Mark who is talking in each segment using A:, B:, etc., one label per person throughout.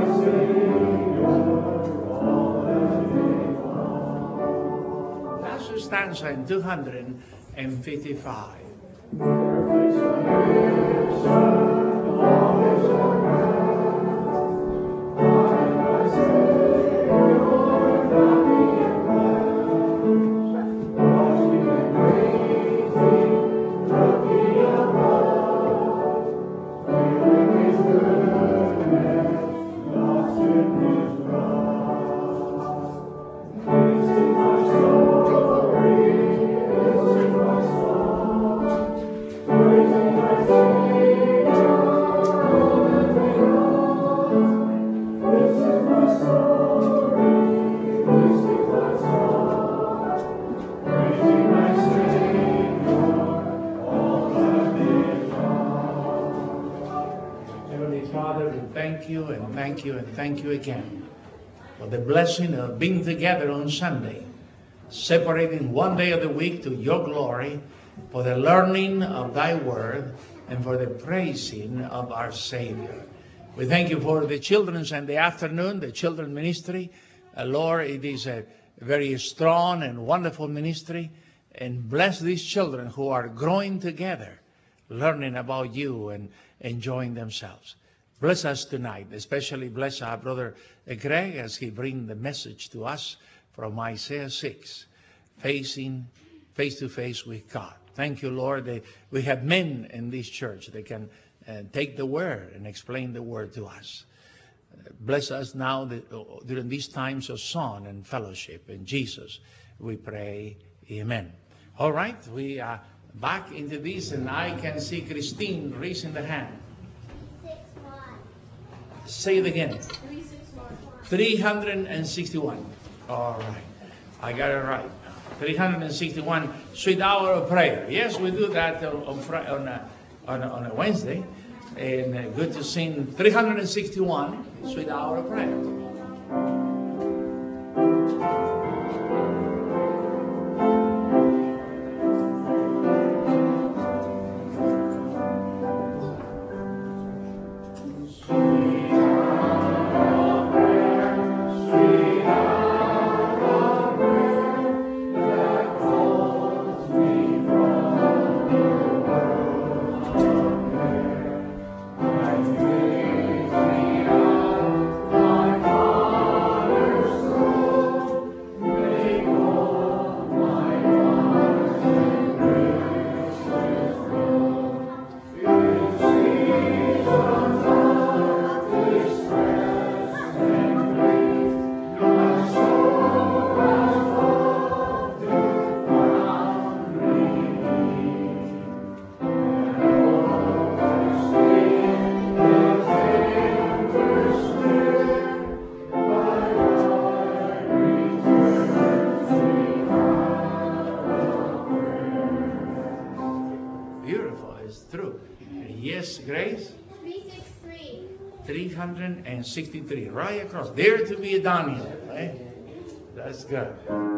A: Stanza in 255. Thank you again for the blessing of being together on Sunday, separating one day of the week to your glory, for the learning of thy word, and for the praising of our Savior. We thank you for the children's and the afternoon, the children ministry. Lord, it is a very strong and wonderful ministry, and bless these children who are growing together, learning about you and enjoying themselves. Bless us tonight, especially bless our brother Greg as he brings the message to us from Isaiah 6, face to face with God. Thank you, Lord, that we have men in this church that can take the word and explain the word to us. Bless us now during these times of song and fellowship. In Jesus, we pray, amen. All right, we are back into this, and I can see Christine raising the hand. Say it again. 361. All right. I got it right. 361, Sweet Hour of Prayer. Yes, we do that on a Wednesday. And good to sing 361, Sweet Hour of Prayer. Yes, Grace?
B: 363.
A: 363. Right across. There to be Daniel. Right? That's good.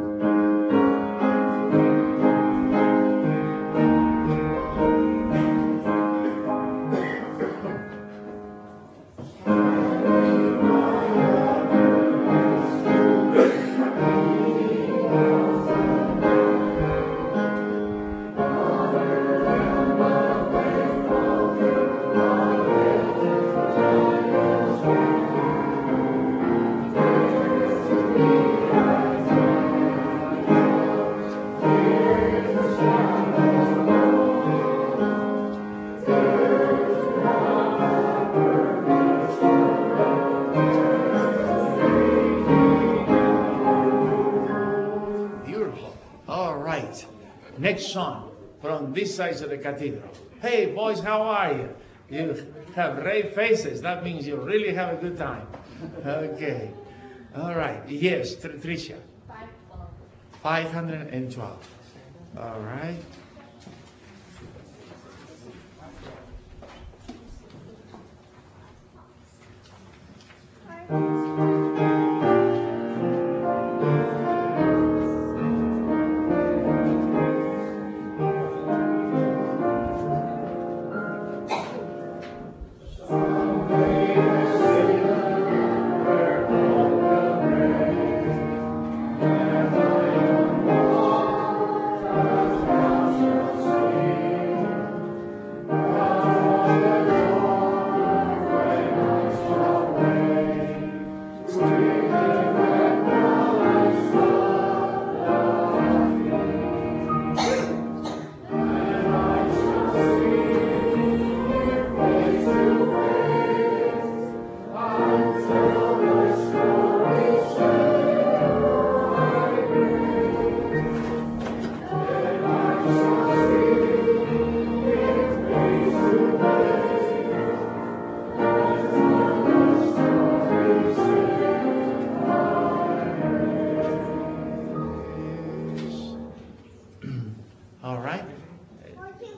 A: Next song from this side of the cathedral. Hey, boys, how are you? You have red faces. That means you really have a good time. Okay. All right. Yes, Tricia. 512. All right.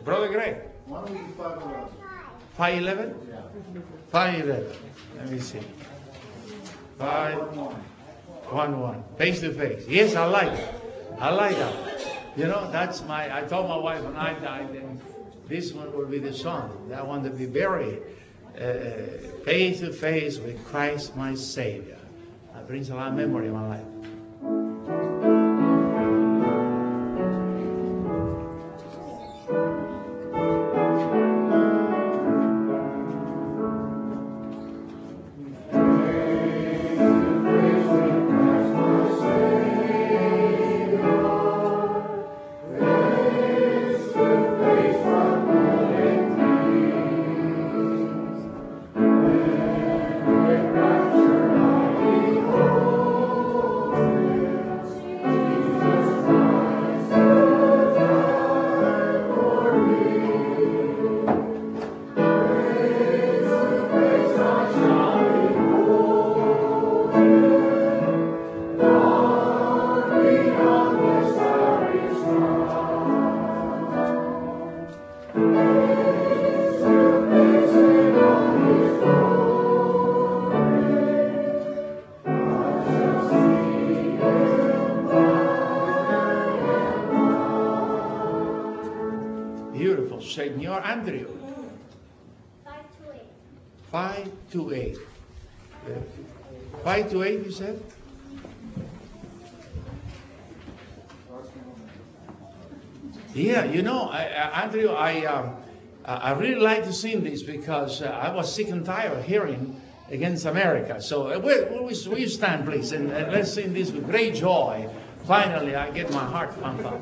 A: Brother Greg. 5'11"?
B: Yeah.
A: 5'11". Let me see. 5'11". Face to face. Yes, I like it. I like that. You know, that's I told my wife when I died, then this one will be the song. I want to be buried face to face with Christ my Savior. That brings a lot of memory in my life. Beautiful. Senor Andrew. 5 to 8. 5 to 8, you said? Yeah, you know, Andrew, I really like to sing this because I was sick and tired of hearing against America. So will you stand, please, and let's sing this with great joy. Finally, I get my heart pumped up.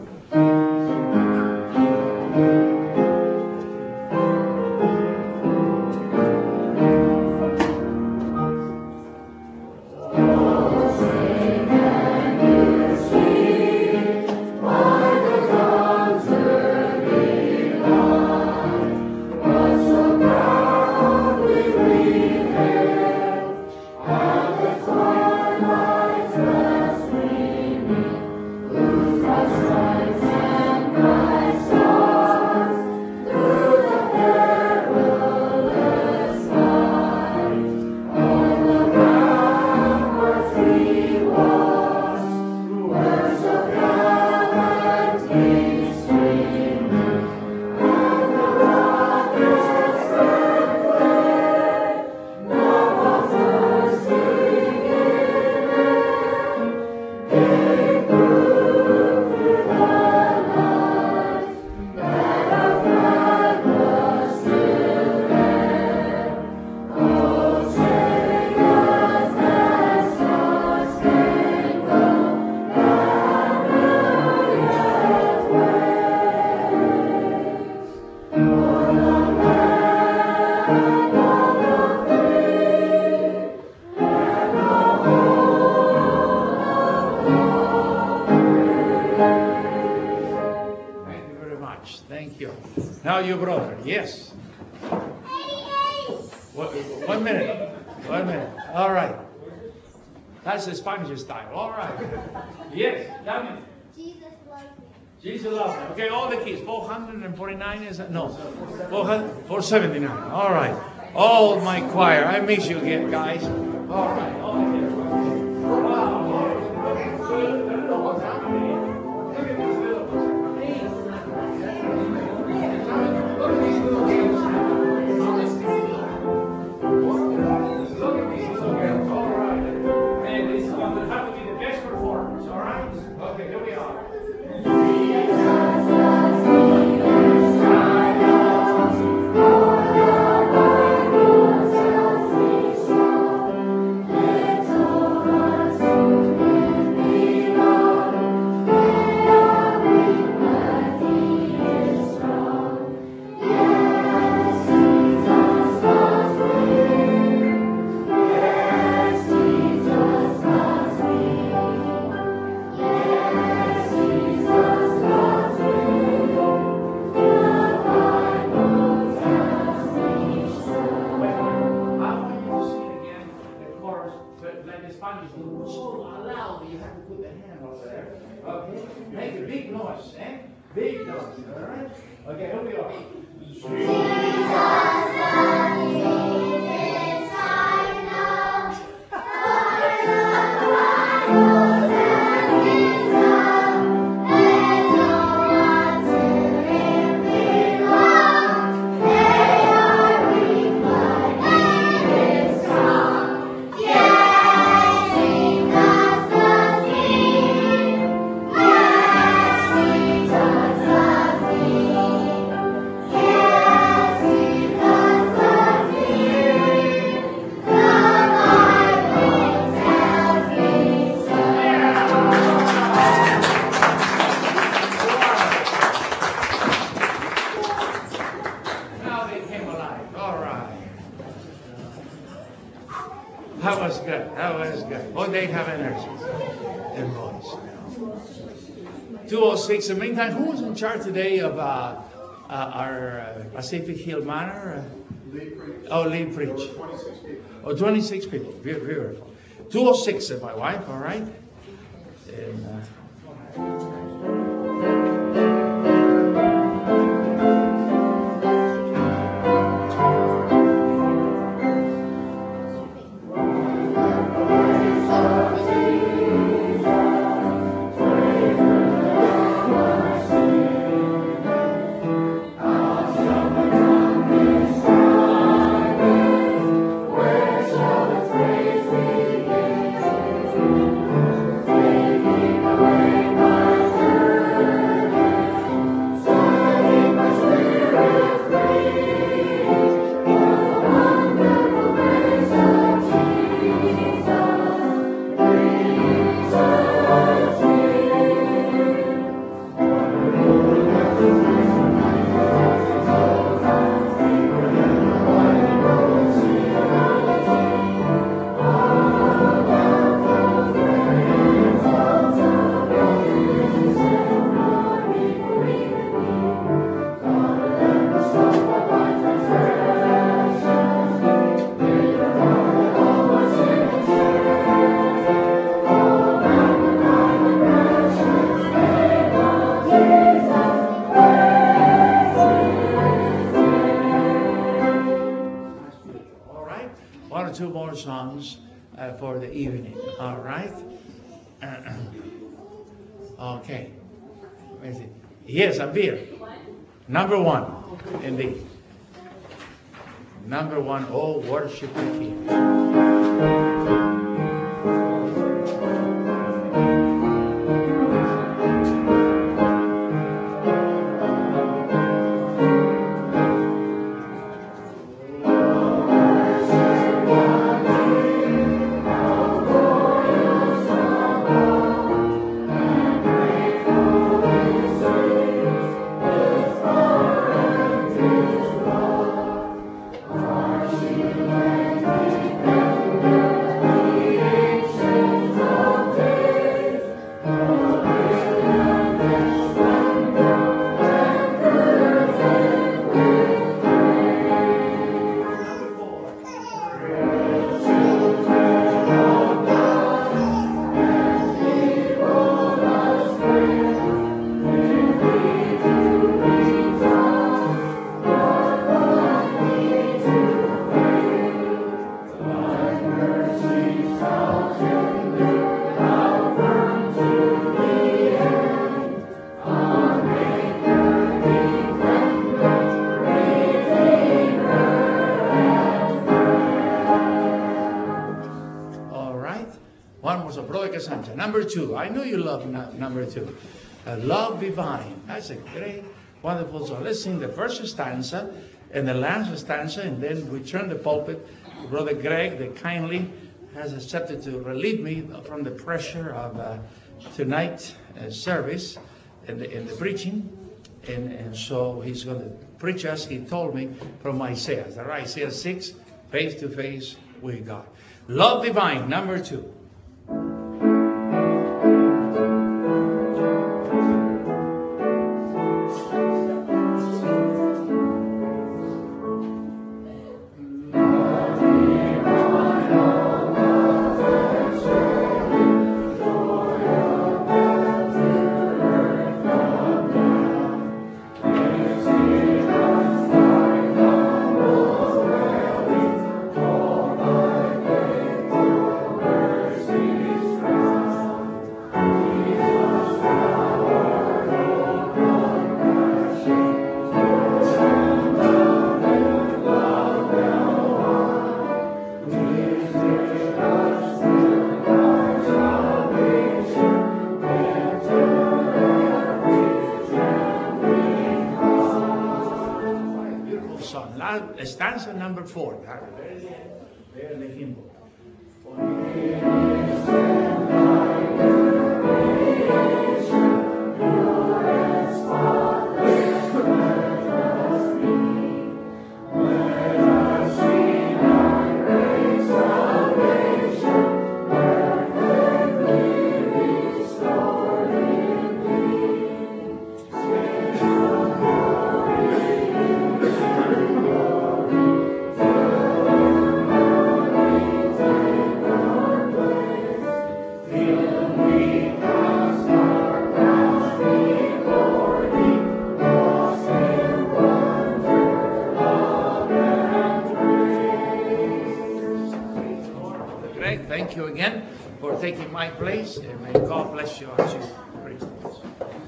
A: Now your brother, yes. 1 minute. 1 minute. All right. That's the Spanish style. All right. Yes, tell me.
C: Jesus loves me.
A: Jesus loves me. Okay, all the keys. 449 is that? No. 479. All right. Oh, my choir. I miss you again, guys. All right. All the keys. Wow. What's happening? Look at these little ones. Look at these little kids. Look at these little girls. All right. And this is going to have to be the best performance. All right? Okay, here we are. So loud, you have to put the hand over there. Okay? Make a big noise, eh? Big noise, all right? Okay, here we are. They have energies and voice. 206. In the meantime, who was in charge today of our Pacific Hill Manor? Lead preach. 26 people. Beautiful. 206 is my wife, all right? And, Two more songs for the evening. All right. Okay. Yes, I'm here. Number one, indeed. Number one. Oh, worship the King. Number two. I know you love number two. Love Divine. That's a great, wonderful song. Let's sing the first stanza and the last stanza, and then we turn the pulpit to Brother Greg, that kindly has accepted to relieve me from the pressure of tonight's service and the preaching. And so he's going to preach us, he told me, from Isaiah. Is that right? Isaiah 6, face to face with God. Love Divine, number two. song. Stanza number 4. There in the hymn book. Thank you again for taking my place, and may God bless you as you preach this.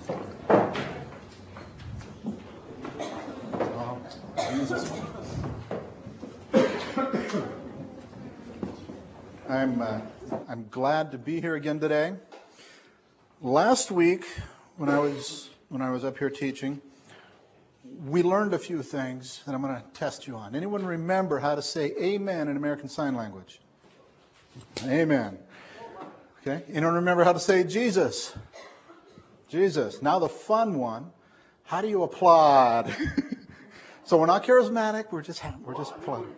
B: I'm glad to be here again today. Last week, when I was up here teaching, we learned a few things that I'm going to test you on. Anyone remember how to say amen in American Sign Language? Amen. Okay. Anyone remember how to say Jesus? Jesus. Now the fun one. How do you applaud? So we're not charismatic. We're just applauding.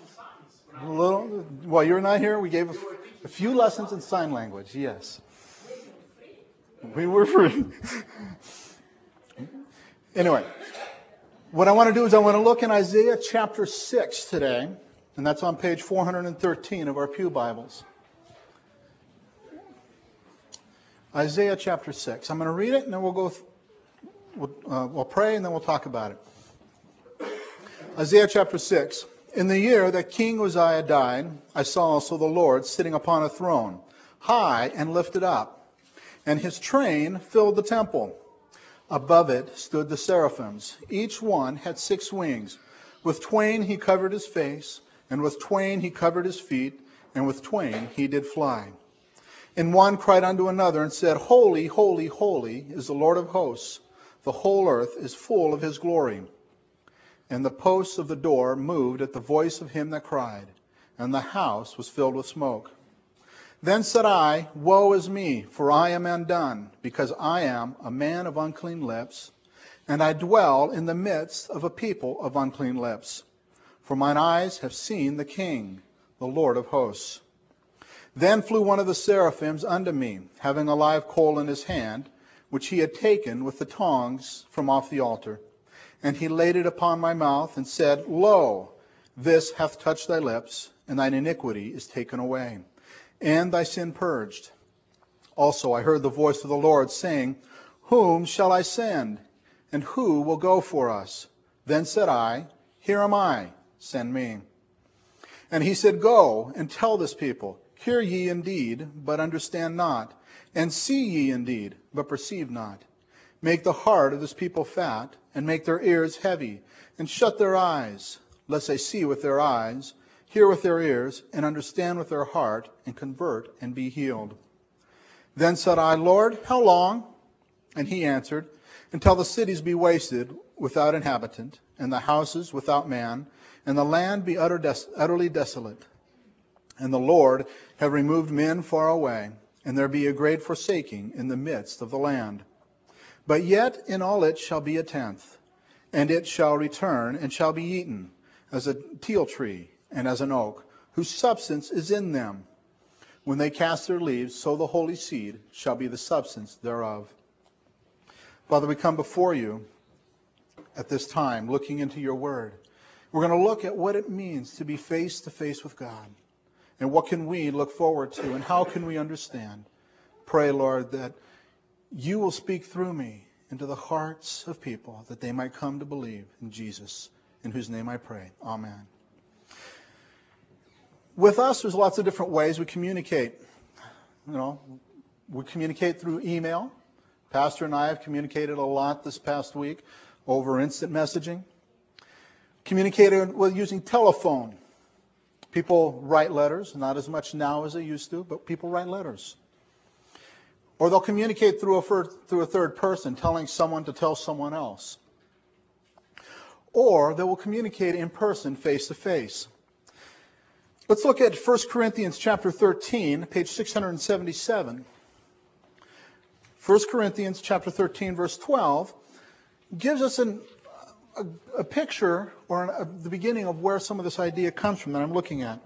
B: Well, you're not here. We gave a few lessons in sign language. Yes. We were free. Anyway, what I want to do is I want to look in Isaiah chapter 6 today. And that's on page 413 of our Pew Bibles. Isaiah chapter 6. I'm going to read it, and then we'll pray, and then we'll talk about it. Isaiah chapter 6. In the year that King Uzziah died, I saw also the Lord sitting upon a throne, high and lifted up, and his train filled the temple. Above it stood the seraphims. Each one had 6 wings. With twain he covered his face, and with twain he covered his feet, and with twain he did fly. And one cried unto another and said, Holy, holy, holy is the Lord of hosts. The whole earth is full of his glory. And the posts of the door moved at the voice of him that cried, and the house was filled with smoke. Then said I, Woe is me, for I am undone, because I am a man of unclean lips, and I dwell in the midst of a people of unclean lips. For mine eyes have seen the King, the Lord of hosts. Then flew one of the seraphims unto me, having a live coal in his hand, which he had taken with the tongs from off the altar. And he laid it upon my mouth, and said, Lo, this hath touched thy lips, and thine iniquity is taken away, and thy sin purged. Also I heard the voice of the Lord saying, Whom shall I send? And who will go for us? Then said I, Here am I. Send me. And he said, Go and tell this people, Hear ye indeed, but understand not, and see ye indeed, but perceive not. Make the heart of this people fat, and make their ears heavy, and shut their eyes, lest they see with their eyes, hear with their ears, and understand with their heart, and convert, and be healed. Then said I, Lord, how long? And he answered, Until the cities be wasted without inhabitant, and the houses without man, and the land be utterly desolate. And the Lord have removed men far away, and there be a great forsaking in the midst of the land. But yet in all it shall be a tenth, and it shall return, and shall be eaten, as a teil tree, and as an oak, whose substance is in them. When they cast their leaves, so the holy seed shall be the substance thereof. Father, we come before you at this time, looking into your word. We're going to look at what it means to be face to face with God. And what can we look forward to, and how can we understand? Pray, Lord, that you will speak through me into the hearts of people, that they might come to believe in Jesus, in whose name I pray. Amen. With us, there's lots of different ways we communicate. We communicate through email. Pastor and I have communicated a lot this past week over instant messaging. Communicated with using telephone. People write letters, not as much now as they used to, but people write letters. Or they'll communicate through a third person, telling someone to tell someone else. or they will communicate in person, face to face. Let's look at 1 Corinthians chapter 13, page 677. 1 Corinthians chapter 13, verse 12, gives us a picture or the beginning of where some of this idea comes from that I'm looking at.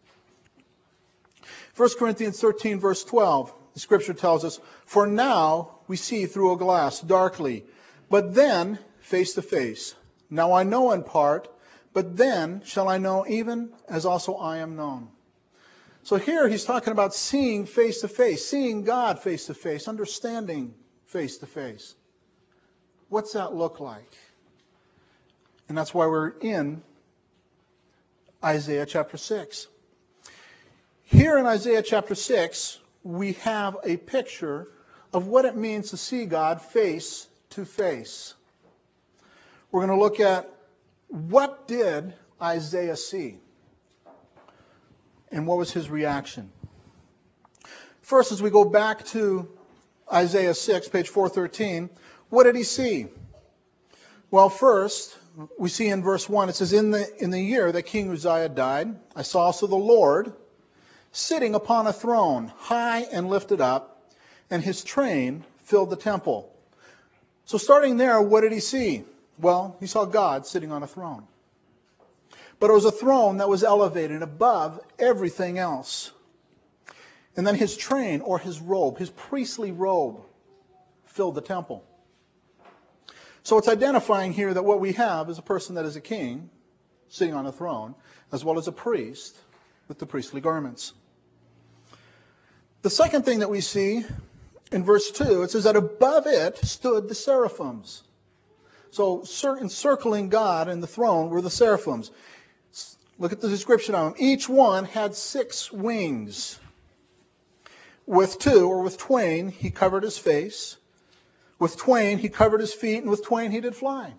B: 1 Corinthians 13, verse 12, the scripture tells us, "For now we see through a glass, darkly, but then face to face. Now I know in part, but then shall I know even as also I am known." So here he's talking about seeing face to face, seeing God face to face, understanding face to face. What's that look like? And that's why we're in Isaiah chapter 6. Here in Isaiah chapter 6, we have a picture of what it means to see God face to face. We're going to look at what did Isaiah see? And what was his reaction? First, as we go back to Isaiah 6, page 413, what did he see? Well, first, we see in verse 1, it says, In the year that King Uzziah died, I saw also the Lord sitting upon a throne, high and lifted up, and his train filled the temple. So starting there, what did he see? Well, he saw God sitting on a throne. But it was a throne that was elevated above everything else. And then his train, or his robe, his priestly robe, filled the temple. So it's identifying here that what we have is a person that is a king, sitting on a throne, as well as a priest with the priestly garments. The second thing that we see in verse 2, it says that above it stood the seraphims. So encircling God and the throne were the seraphims. Look at the description of them. Each one had 6 wings. With 2 or with twain he covered his face. With twain he covered his feet, and with twain he did fly.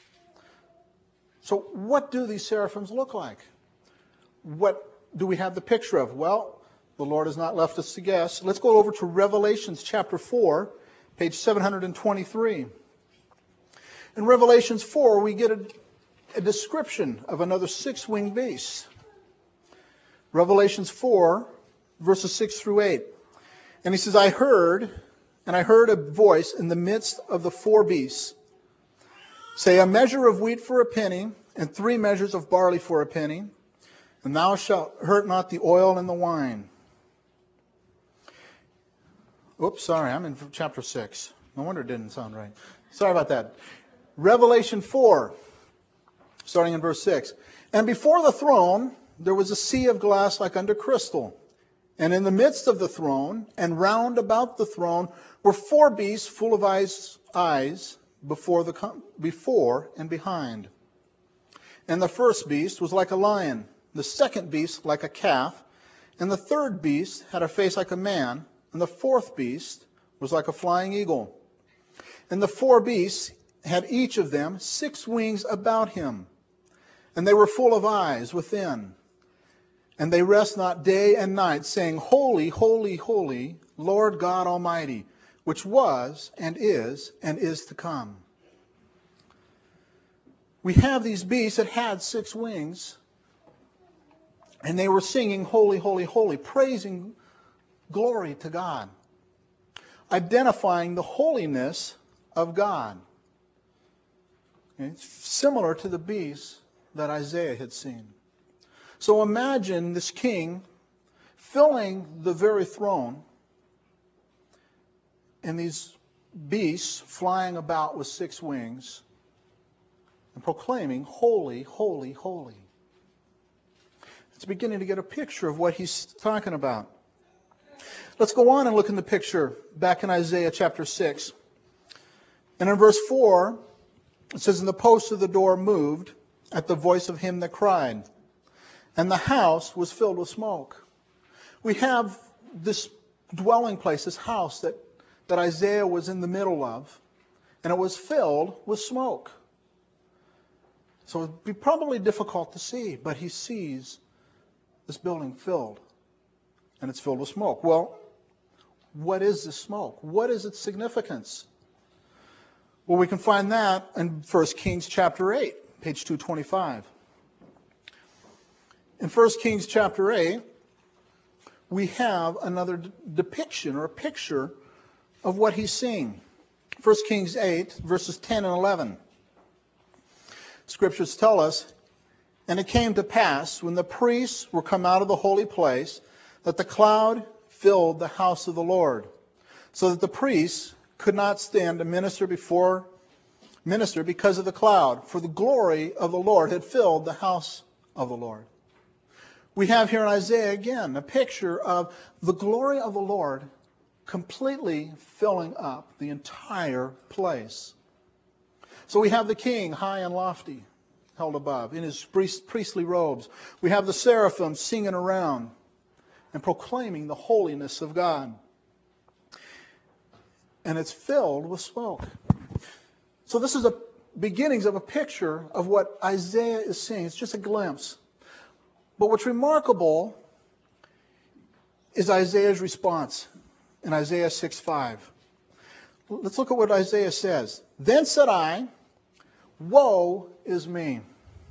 B: So what do these seraphims look like? What do we have the picture of? Well, the Lord has not left us to guess. Let's go over to Revelations chapter 4, page 723. In Revelations 4, we get a description of another 6-winged beast. Revelations 4, verses 6 through 8. And he says, I heard a voice in the midst of the 4 beasts, say, a measure of wheat for a penny, and 3 measures of barley for a penny, and thou shalt hurt not the oil and the wine. Oops, sorry, I'm in chapter 6. No wonder it didn't sound right. Sorry about that. Revelation 4, starting in verse 6. And before the throne there was a sea of glass like unto crystal. And in the midst of the throne, and round about the throne, were 4 beasts full of eyes before and behind. And the first beast was like a lion, the second beast like a calf, and the third beast had a face like a man, and the 4th beast was like a flying eagle. And the 4 beasts had each of them 6 wings about him, and they were full of eyes within. And they rest not day and night, saying, Holy, holy, holy, Lord God Almighty, which was and is to come. We have these beasts that had 6 wings, and they were singing, Holy, holy, holy, praising glory to God, identifying the holiness of God. It's similar to the beasts that Isaiah had seen. So imagine this king filling the very throne and these beasts flying about with 6 wings and proclaiming, Holy, holy, holy. It's beginning to get a picture of what he's talking about. Let's go on and look in the picture back in Isaiah chapter 6. And in verse 4, it says, And the posts of the door moved at the voice of him that cried, and the house was filled with smoke. We have this dwelling place, this house that Isaiah was in the middle of, and it was filled with smoke. So it would be probably difficult to see, but he sees this building filled, and it's filled with smoke. Well, what is this smoke? What is its significance? Well, we can find that in 1 Kings chapter 8, page 225. In 1 Kings chapter 8, we have another depiction or a picture of what he's seeing. 1 Kings 8, verses 10 and 11. Scriptures tell us, "And it came to pass, when the priests were come out of the holy place, that the cloud filled the house of the Lord, so that the priests could not stand to minister because of the cloud, for the glory of the Lord had filled the house of the Lord." We have here in Isaiah again a picture of the glory of the Lord completely filling up the entire place. So we have the king high and lofty, held above, in his priestly robes. We have the seraphim singing around and proclaiming the holiness of God. And it's filled with smoke. So this is the beginnings of a picture of what Isaiah is seeing. It's just a glimpse. But what's remarkable is Isaiah's response in Isaiah 6:5. Let's look at what Isaiah says. "Then said I, woe is me.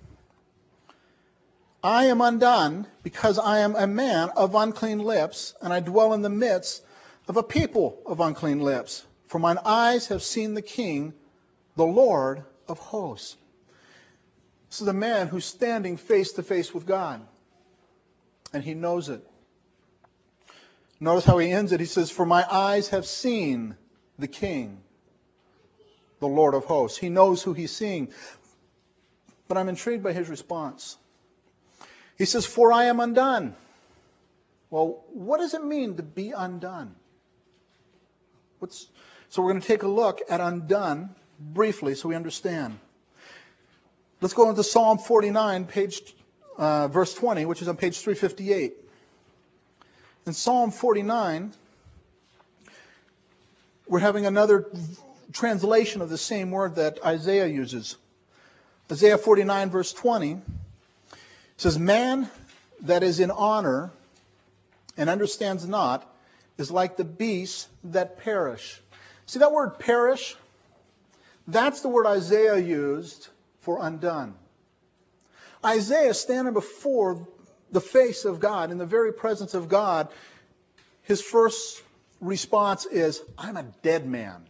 B: I am undone, because I am a man of unclean lips, and I dwell in the midst of a people of unclean lips. For mine eyes have seen the King, the Lord of hosts." This is a man who's standing face to face with God. And he knows it. Notice how he ends it. He says, "For my eyes have seen the King, the Lord of hosts." He knows who he's seeing. But I'm intrigued by his response. He says, "For I am undone." Well, what does it mean to be undone? So we're going to take a look at undone briefly so we understand. Let's go into Psalm 49, verse 20, which is on page 358. In Psalm 49, we're having another translation of the same word that Isaiah uses. Isaiah 49, verse 20, says, "Man that is in honor and understands not is like the beasts that perish." See that word perish? That's the word Isaiah used for undone. Isaiah, standing before the face of God, in the very presence of God, his first response is, "I'm a dead man."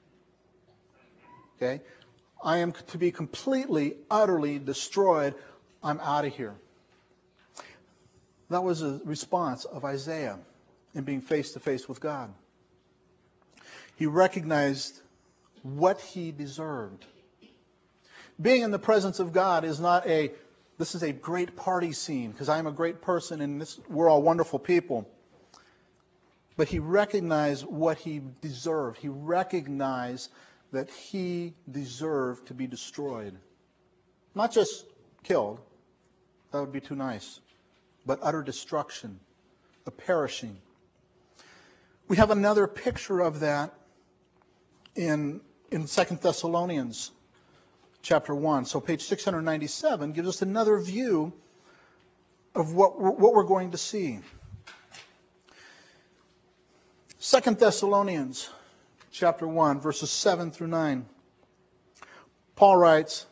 B: Okay? "I am to be completely, utterly destroyed. I'm out of here." That was a response of Isaiah in being face to face with God. He recognized what he deserved. Being in the presence of God is not this is a great party scene because I'm a great person and we're all wonderful people. But he recognized what he deserved. He recognized that he deserved to be destroyed. Not just killed. That would be too nice. But utter destruction. A perishing. We have another picture of that in 2 Thessalonians chapter 1. So page 697 gives us another view of what we're going to see. 2 Thessalonians chapter 1, verses 7 through 9. Paul writes,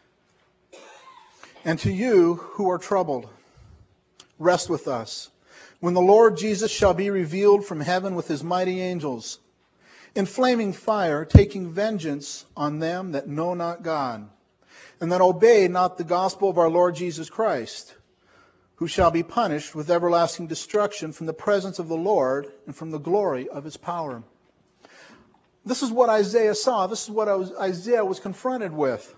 B: "And to you who are troubled, rest with us, when the Lord Jesus shall be revealed from heaven with his mighty angels, in flaming fire, taking vengeance on them that know not God, and that obey not the gospel of our Lord Jesus Christ, who shall be punished with everlasting destruction from the presence of the Lord and from the glory of his power." This is what Isaiah saw. This is what Isaiah was confronted with.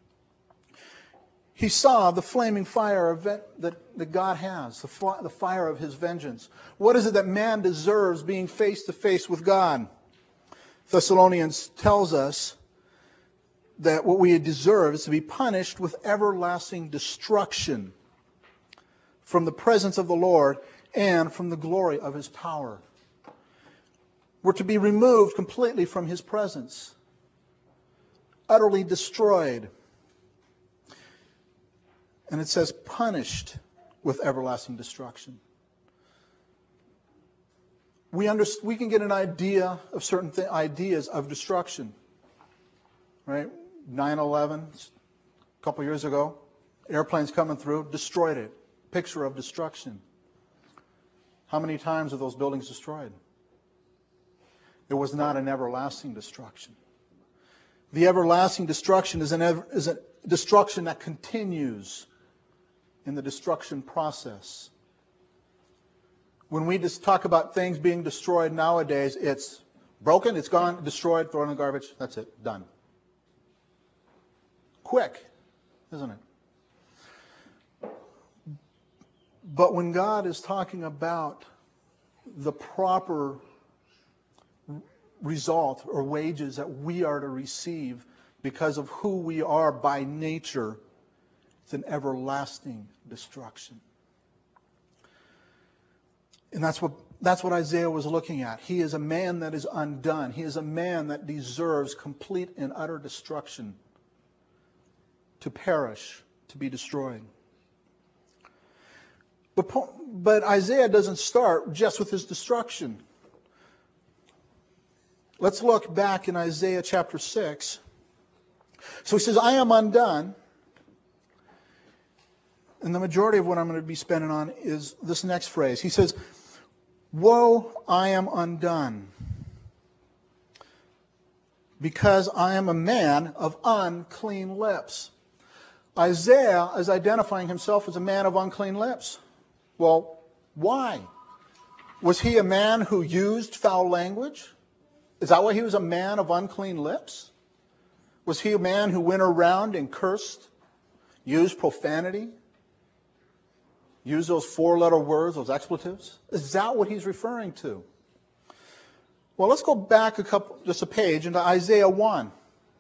B: He saw the flaming fire that God has, the fire of his vengeance. What is it that man deserves being face to face with God? Thessalonians tells us that what we deserve is to be punished with everlasting destruction from the presence of the Lord and from the glory of his power. We're to be removed completely from his presence, utterly destroyed. And it says punished with everlasting destruction. We can get an idea of certain ideas of destruction. Right? 9/11, a couple years ago. Airplanes coming through, destroyed it. Picture of destruction. How many times are those buildings destroyed? It was not an everlasting destruction. The everlasting destruction is a destruction that continues in the destruction process. When we just talk about things being destroyed nowadays, it's broken, it's gone, destroyed, thrown in the garbage, that's it, done. Quick, isn't it? But when God is talking about the proper result or wages that we are to receive because of who we are by nature, it's an everlasting destruction. And that's what Isaiah was looking at. He is a man that is undone. He is a man that deserves complete and utter destruction, to perish, to be destroyed. But Isaiah doesn't start just with his destruction. Let's look back in Isaiah chapter 6. So he says, I am undone. And the majority of what I'm going to be spending on is this next phrase. He says, woe, I am undone, because I am a man of unclean lips. Isaiah is identifying himself as a man of unclean lips. Well, why? Was he a man who used foul language? Is that why he was a man of unclean lips? Was he a man who went around and cursed, used profanity, used those four-letter words, those expletives? Is that what he's referring to? Well, let's go back just a page into Isaiah 1,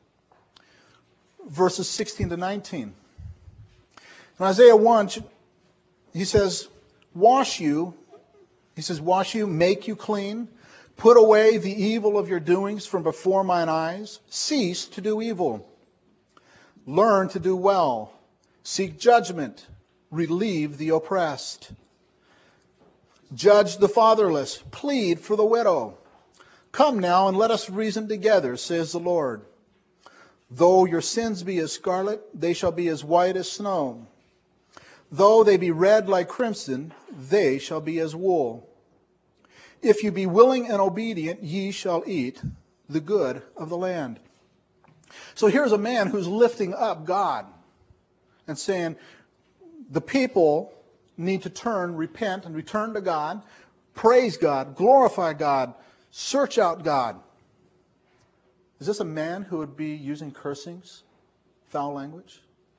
B: verses 16 to 19. In Isaiah 1, he says, wash you, make you clean, put away the evil of your doings from before mine eyes, cease to do evil, learn to do well, seek judgment, relieve the oppressed, judge the fatherless, plead for the widow. Come now and let us reason together, says the Lord. Though your sins be as scarlet, they shall be as white as snow. Though they be red like crimson, they shall be as wool. If you be willing and obedient, ye shall eat the good of the land. So here's a man who's lifting up God and saying, the people need to turn, repent, and return to God, praise God, glorify God, search out God. Is this a man who would be using cursings, foul language?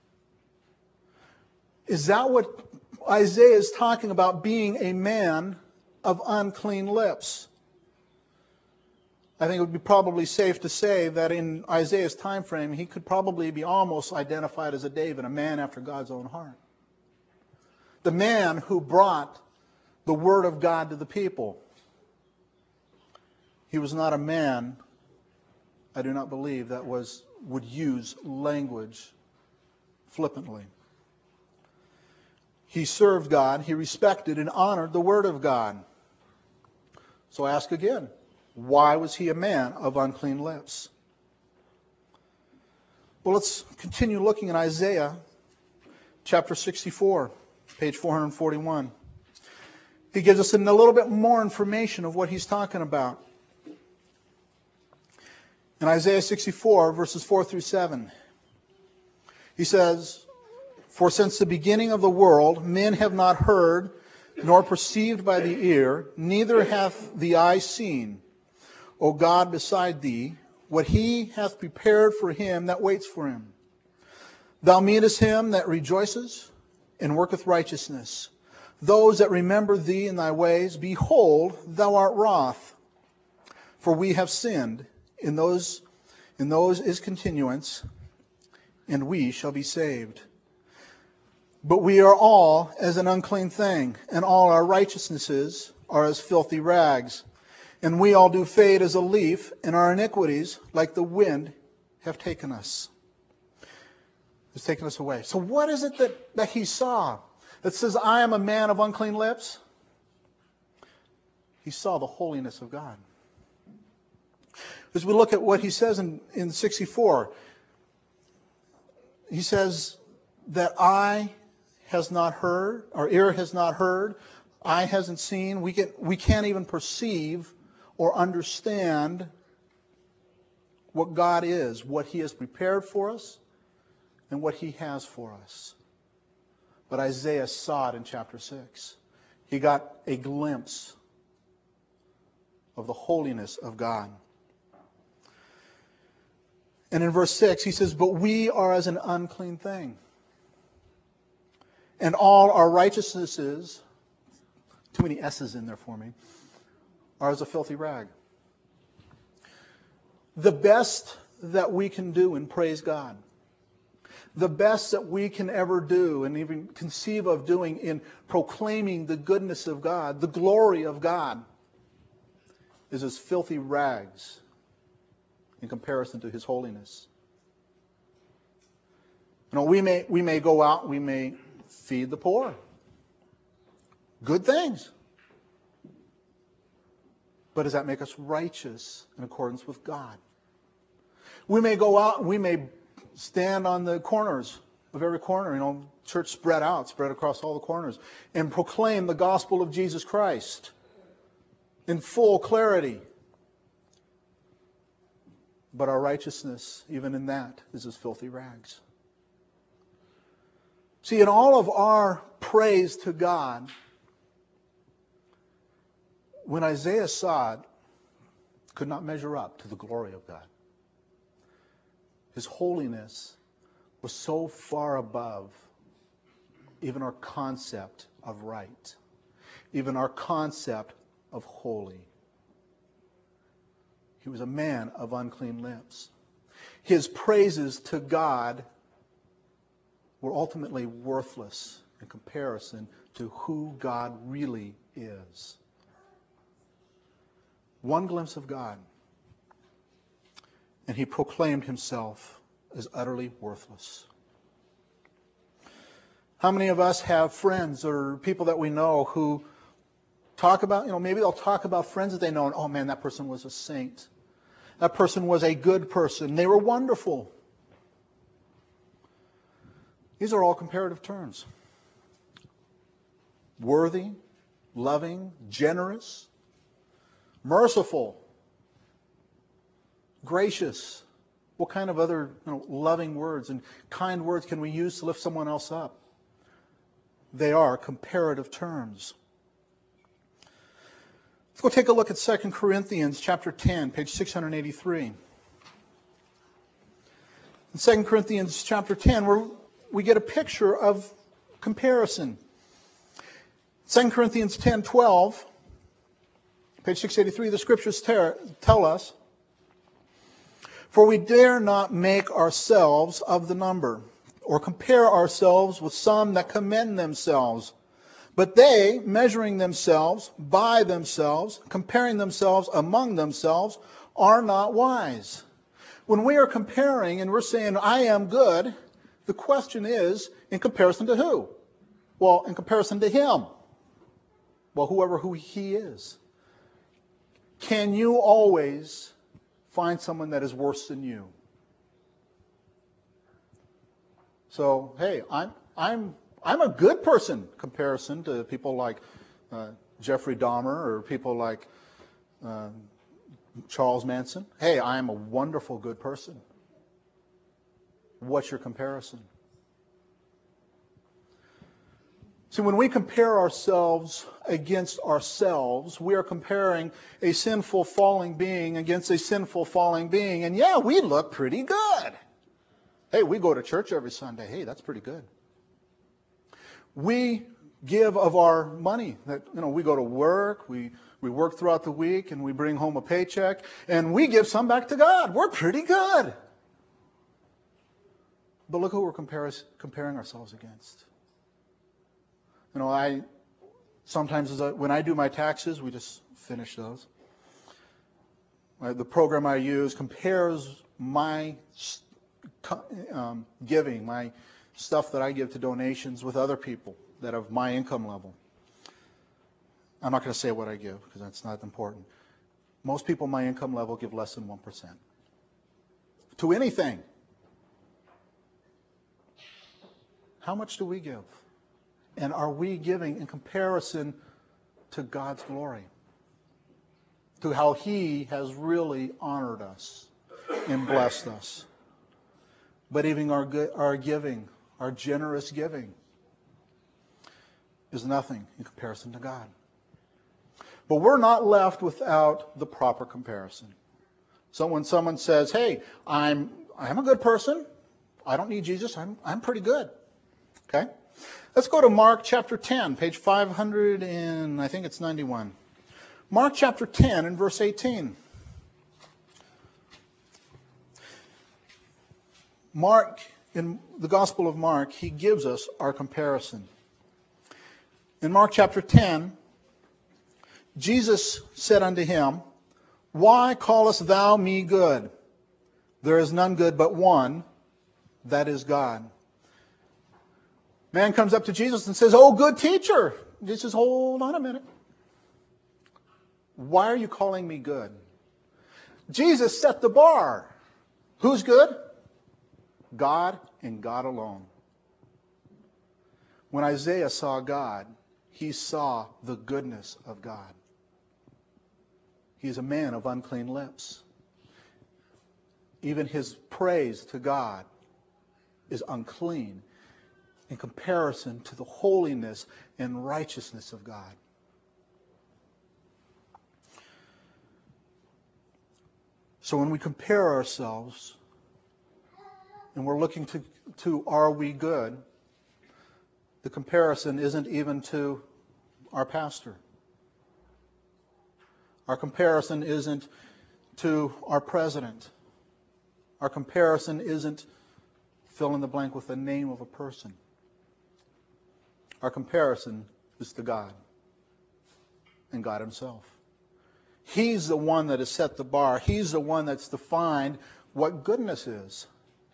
B: Is that what Isaiah is talking about, being a man of unclean lips? I think it would be probably safe to say that in Isaiah's time frame, he could probably be almost identified as a David, a man after God's own heart. The man who brought the word of God to the people. He was not a man, I do not believe, that would use language flippantly. He served God, he respected and honored the word of God. So I ask again, why was he a man of unclean lips? Well, let's continue looking at Isaiah chapter 64, page 441. He gives us a little bit more information of what he's talking about. In Isaiah 64, verses 4 through 7, he says, for since the beginning of the world, men have not heard, nor perceived by the ear, neither hath the eye seen, O God, beside thee, what he hath prepared for him that waits for him. Thou meanest him that rejoices and worketh righteousness, those that remember thee in thy ways. Behold, thou art wroth, for we have sinned. In those is continuance, and we shall be saved. But we are all as an unclean thing, and all our righteousnesses are as filthy rags. And we all do fade as a leaf, and our iniquities, like the wind, have taken us. Has taken us away. So what is it that he saw that says, I am a man of unclean lips? He saw the holiness of God. As we look at what he says in 64, he says that eye has not heard, or ear has not heard, eye hasn't seen. We can't even perceive or understand what God is, what He has prepared for us, and what He has for us. But Isaiah saw it in chapter 6. He got a glimpse of the holiness of God. And in verse 6, he says, "But we are as an unclean thing, and all our righteousnesses," too many S's in there for me, "are as a filthy rag." The best that we can do in praise God, the best that we can ever do and even conceive of doing in proclaiming the goodness of God, the glory of God, is as filthy rags in comparison to His holiness. You know, we may go out, we may feed the poor. Good things. But does that make us righteous in accordance with God? We may go out and we may stand on the corners of every corner, church spread across all the corners, and proclaim the gospel of Jesus Christ in full clarity. But our righteousness, even in that, is as filthy rags. See, in all of our praise to God, when Isaiah saw it, could not measure up to the glory of God. His holiness was so far above even our concept of right, even our concept of holy. He was a man of unclean lips. His praises to God were ultimately worthless in comparison to who God really is. One glimpse of God, and he proclaimed himself as utterly worthless. How many of us have friends or people that we know who talk about, maybe they'll talk about friends that they know, and oh man, that person was a saint. That person was a good person. They were wonderful. These are all comparative terms. Worthy, loving, generous, merciful, gracious. What kind of other loving words and kind words can we use to lift someone else up? They are comparative terms. Let's go take a look at 2 Corinthians chapter 10, page 683. In 2 Corinthians chapter 10, we get a picture of comparison. 2 Corinthians 10:12, page 683, the scriptures tell us, "For we dare not make ourselves of the number, or compare ourselves with some that commend themselves. But they, measuring themselves by themselves, comparing themselves among themselves, are not wise." When we are comparing and we're saying, I am good, the question is, in comparison to who? Well, in comparison to him. Well, who he is. Can you always find someone that is worse than you? So, hey, I'm a good person in comparison to people like Jeffrey Dahmer or people like Charles Manson. Hey, I am a wonderful good person. What's your comparison? See, when we compare ourselves against ourselves, we are comparing a sinful falling being against a sinful falling being. And yeah, we look pretty good. Hey, we go to church every Sunday. Hey, that's pretty good. We give of our money. That we go to work, we work throughout the week, and we bring home a paycheck, and we give some back to God. We're pretty good. But look who we're comparing ourselves against. I sometimes when I do my taxes, we just finish those. The program I use compares my giving, my stuff that I give to donations with other people that have my income level. I'm not going to say what I give because that's not important. Most people my income level give less than 1% to anything. How much do we give? And are we giving in comparison to God's glory? To how He has really honored us and blessed us. But even our giving, our generous giving, is nothing in comparison to God. But we're not left without the proper comparison. So when someone says, hey, I'm a good person, I don't need Jesus, I'm pretty good. Okay? Let's go to Mark chapter 10, page 500 and I think it's 91. Mark chapter 10 and verse 18. Mark, in the Gospel of Mark, he gives us our comparison. In Mark chapter 10, Jesus said unto him, Why callest thou me good? There is none good but one, that is God. Man comes up to Jesus and says, Oh, good teacher. Jesus says, hold on a minute. Why are you calling me good? Jesus set the bar. Who's good? God and God alone. When Isaiah saw God, he saw the goodness of God. He is a man of unclean lips. Even his praise to God is unclean in comparison to the holiness and righteousness of God. So when we compare ourselves and we're looking to are we good, the comparison isn't even to our pastor. Our comparison isn't to our president. Our comparison isn't fill in the blank with the name of a person. Our comparison is to God and God Himself. He's the one that has set the bar. He's the one that's defined what goodness is.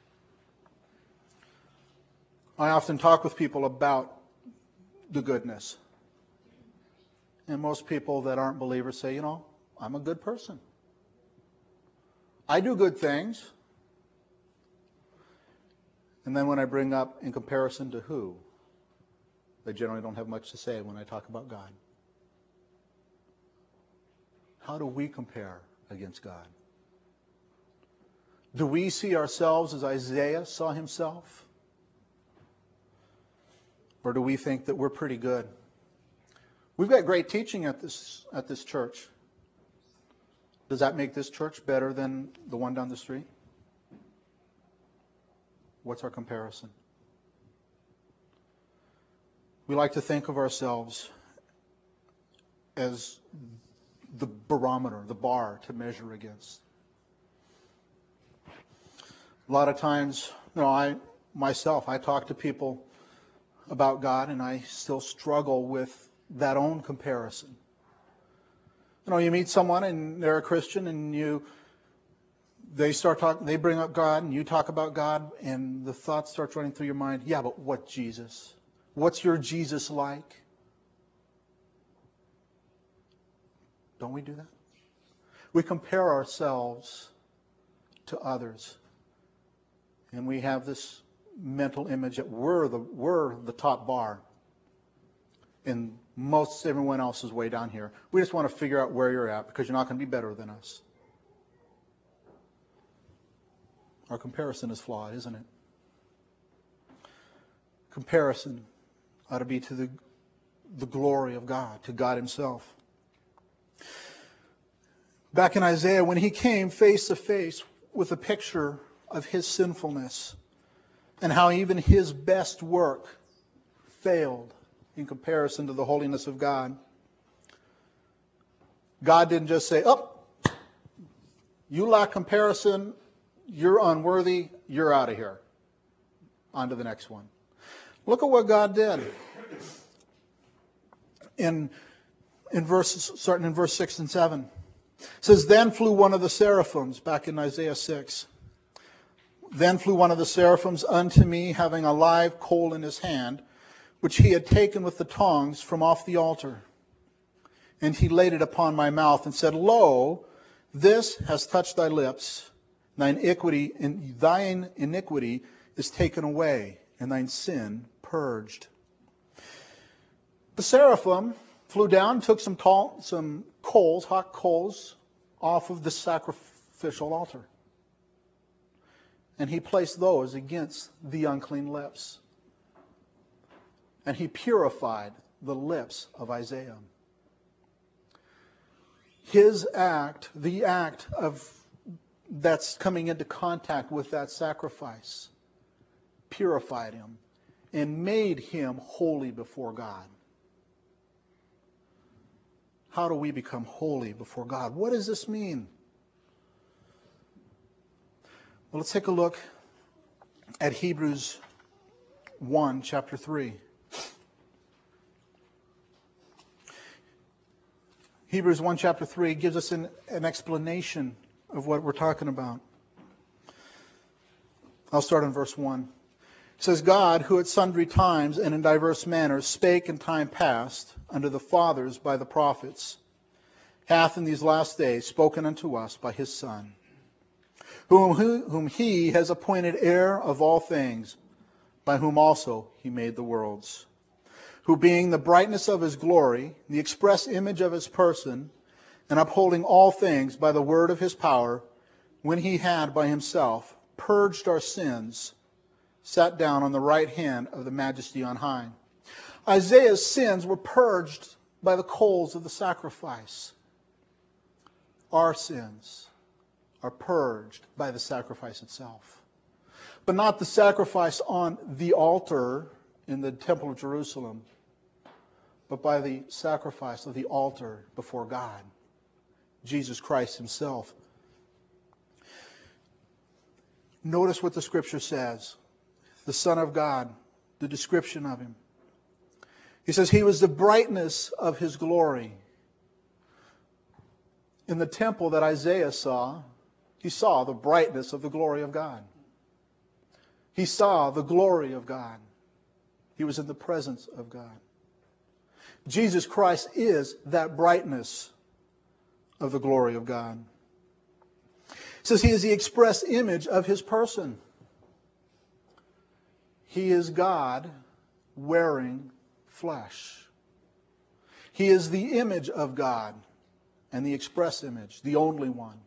B: I often talk with people about the goodness. And most people that aren't believers say, I'm a good person. I do good things. And then when I bring up in comparison to who, they generally don't have much to say when I talk about God. How do we compare against God? Do we see ourselves as Isaiah saw himself? Or do we think that we're pretty good? We've got great teaching at this church. Does that make this church better than the one down the street? What's our comparison? We like to think of ourselves as the barometer, the bar to measure against. A lot of times, I talk to people about God and I still struggle with that own comparison. You meet someone and they're a Christian and they bring up God and you talk about God and the thought starts running through your mind, yeah, but what Jesus? What's your Jesus like? Don't we do that? We compare ourselves to others. And we have this mental image that we're the top bar. And most everyone else is way down here. We just want to figure out where you're at because you're not going to be better than us. Our comparison is flawed, isn't it? Comparison ought to be to the glory of God, to God Himself. Back in Isaiah, when he came face to face with a picture of his sinfulness and how even his best work failed in comparison to the holiness of God, God didn't just say, you lack comparison, you're unworthy, you're out of here. On to the next one. Look at what God did. Starting in verse 6 and 7. It says, Then flew one of the seraphims, back in Isaiah 6. Then flew one of the seraphims unto me, having a live coal in his hand, which he had taken with the tongs from off the altar. And he laid it upon my mouth and said, Lo, this has touched thy lips. Thine iniquity is taken away, and thine sin purged. The seraphim flew down, took some coals, hot coals, off of the sacrificial altar. And he placed those against the unclean lips. And he purified the lips of Isaiah. His act, the act of that's coming into contact with that sacrifice, purified him and made him holy before God. How do we become holy before God? What does this mean? Well, let's take a look at Hebrews 1, chapter 3. Hebrews 1, chapter 3 gives us an explanation of what we're talking about. I'll start in verse 1. It says, God, who at sundry times and in diverse manners spake in time past unto the fathers by the prophets, hath in these last days spoken unto us by his Son, whom he has appointed heir of all things, by whom also he made the worlds, who being the brightness of his glory, the express image of his person, and upholding all things by the word of his power, when he had by himself purged our sins, sat down on the right hand of the majesty on high. Isaiah's sins were purged by the coals of the sacrifice. Our sins are purged by the sacrifice itself. But not the sacrifice on the altar in the Temple of Jerusalem, but by the sacrifice of the altar before God, Jesus Christ himself. Notice what the Scripture says. The Son of God, the description of him. He says he was the brightness of his glory. In the temple that Isaiah saw, he saw the brightness of the glory of God. He saw the glory of God. He was in the presence of God. Jesus Christ is that brightness of the glory of God. It says he is the express image of his person. He is God wearing flesh. He is the image of God and the express image, the only one.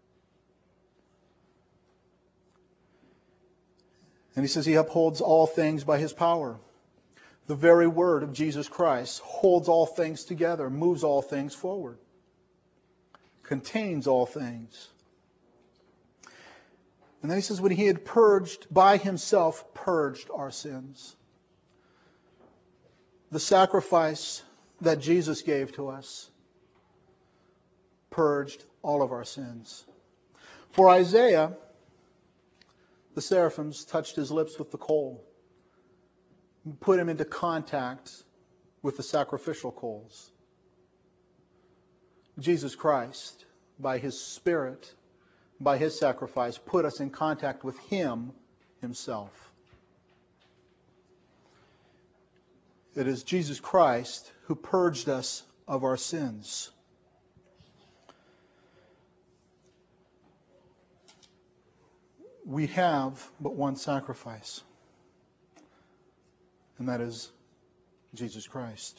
B: And he says he upholds all things by his power. The very word of Jesus Christ holds all things together, moves all things forward, contains all things. And then he says when he had purged, by himself purged our sins. The sacrifice that Jesus gave to us purged all of our sins. For Isaiah, the seraphims touched his lips with the coal, put him into contact with the sacrificial coals. Jesus Christ, by his Spirit, by his sacrifice, put us in contact with him himself. It is Jesus Christ who purged us of our sins. We have but one sacrifice, and that is Jesus Christ.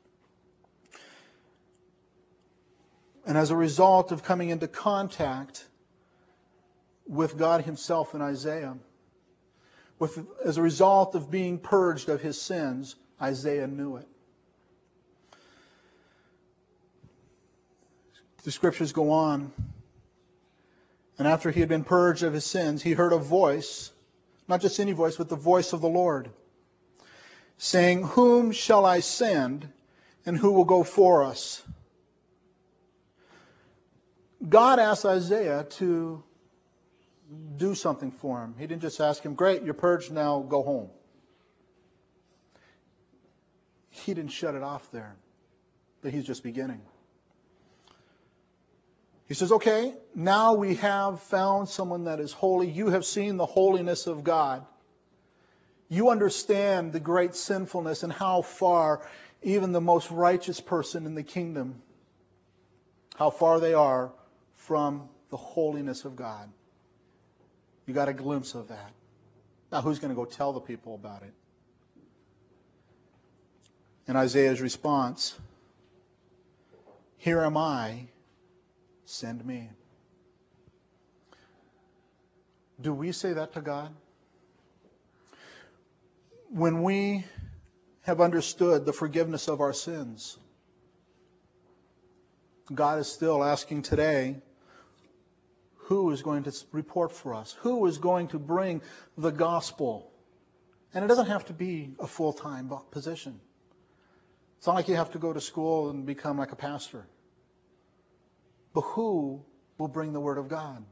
B: And as a result of coming into contact with God himself in Isaiah, as a result of being purged of his sins, Isaiah knew it. The scriptures go on. And after he had been purged of his sins, he heard a voice, not just any voice, but the voice of the Lord, saying, "Whom shall I send, and who will go for us?" God asked Isaiah to do something for him. He didn't just ask him, "Great, you're purged, now go home." He didn't shut it off there, but he's just beginning. He says, okay, now we have found someone that is holy. You have seen the holiness of God. You understand the great sinfulness and how far even the most righteous person in the kingdom, how far they are from the holiness of God. You got a glimpse of that. Now who's going to go tell the people about it? And Isaiah's response, "Here am I, send me." Do we say that to God? When we have understood the forgiveness of our sins, God is still asking today, who is going to report for us? Who is going to bring the gospel? And it doesn't have to be a full-time position. It's not like you have to go to school and become like a pastor. But who will bring the word of God?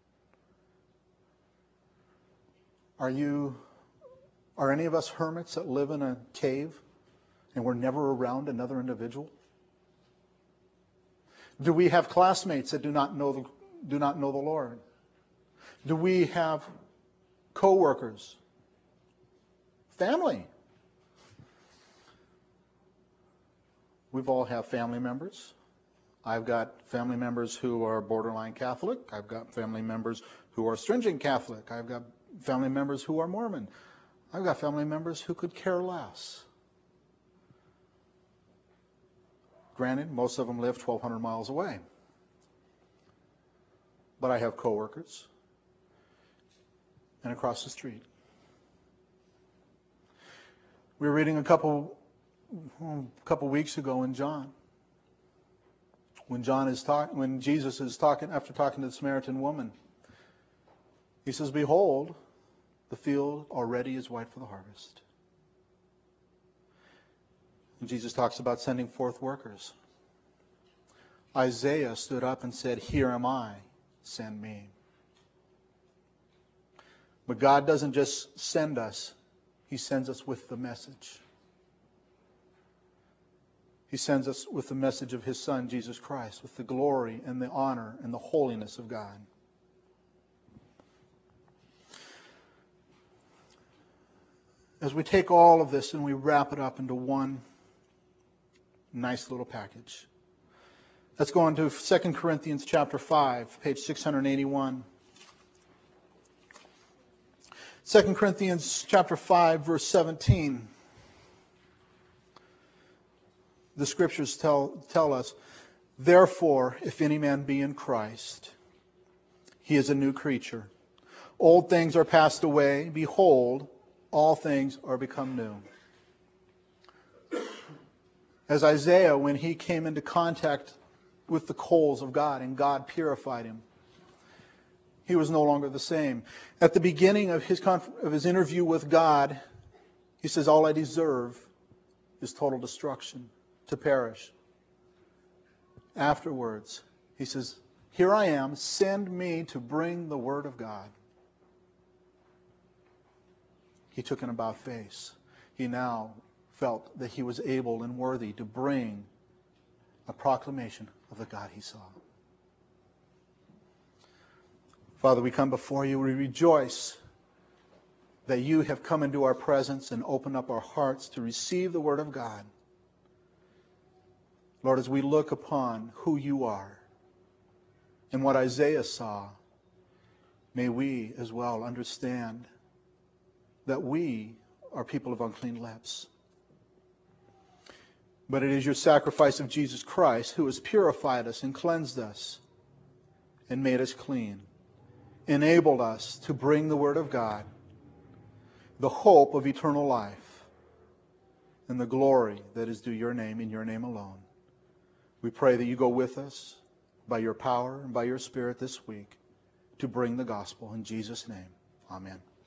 B: Are any of us hermits that live in a cave and we're never around another individual? Do we have classmates that do not know the Lord? Do we have co-workers? Family? We've all have family members. I've got family members who are borderline Catholic. I've got family members who are stringent Catholic. I've got family members who are Mormon. I've got family members who could care less. Granted, most of them live 1,200 miles away. But I have coworkers and across the street. We were reading a couple weeks ago in John. When Jesus is talking, after talking to the Samaritan woman, he says, "Behold, the field already is white for the harvest." And Jesus talks about sending forth workers. Isaiah stood up and said, "Here am I, send me." But God doesn't just send us, He sends us with the message. He sends us with the message of His Son, Jesus Christ, with the glory and the honor and the holiness of God. As we take all of this and we wrap it up into one nice little package, let's go on to 2 Corinthians chapter 5, page 681. 2 Corinthians chapter 5, verse 17. The scriptures tell us, "Therefore, if any man be in Christ, he is a new creature. Old things are passed away. Behold, all things are become new." As Isaiah, when he came into contact with the coals of God and God purified him, he was no longer the same. At the beginning of his interview with God, he says, "All I deserve is total destruction, to perish." Afterwards, he says, "Here I am, send me to bring the word of God." He took an about face. He now felt that he was able and worthy to bring a proclamation of the God he saw. Father, we come before you. We rejoice that you have come into our presence and opened up our hearts to receive the word of God. Lord, as we look upon who you are and what Isaiah saw, may we as well understand that we are people of unclean lips. But it is your sacrifice of Jesus Christ who has purified us and cleansed us and made us clean, enabled us to bring the word of God, the hope of eternal life, and the glory that is due your name and your name alone. We pray that you go with us by your power and by your Spirit this week to bring the gospel. In Jesus' name, amen.